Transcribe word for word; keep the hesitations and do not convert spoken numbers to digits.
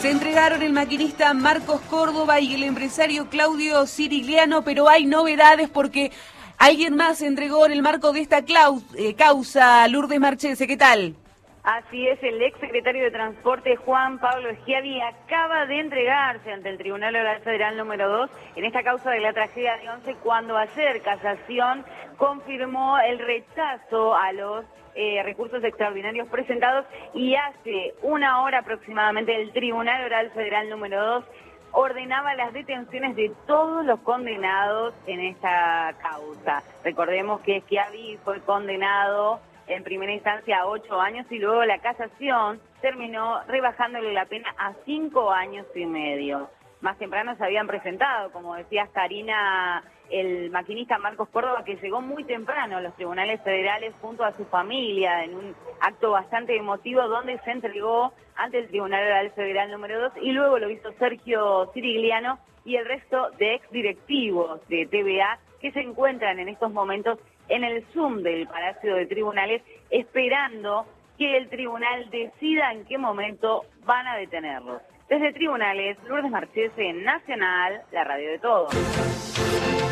Se entregaron el maquinista Marcos Córdoba y el empresario Claudio Cirigliano, pero hay novedades porque alguien más se entregó en el marco de esta causa. Lourdes Marchese, ¿qué tal? Así es, el ex secretario de Transporte Juan Pablo Schiavi acaba de entregarse ante el Tribunal Oral Federal número dos en esta causa de la tragedia de Once, cuando ayer Casación confirmó el rechazo a los eh, recursos extraordinarios presentados, y hace una hora aproximadamente el Tribunal Oral Federal número dos ordenaba las detenciones de todos los condenados en esta causa. Recordemos que Schiavi fue condenado en primera instancia a ocho años y luego la casación terminó rebajándole la pena a cinco años y medio. Más temprano se habían presentado, como decías Karina, el maquinista Marcos Córdoba, que llegó muy temprano a los tribunales federales junto a su familia en un acto bastante emotivo donde se entregó ante el Tribunal Oral Federal número dos, y luego lo hizo Sergio Cirigliano y el resto de exdirectivos de T V A que se encuentran en estos momentos en el Zoom del Palacio de Tribunales, esperando que el tribunal decida en qué momento van a detenerlos. Desde Tribunales, Lourdes Marchese, Nacional, la radio de todos.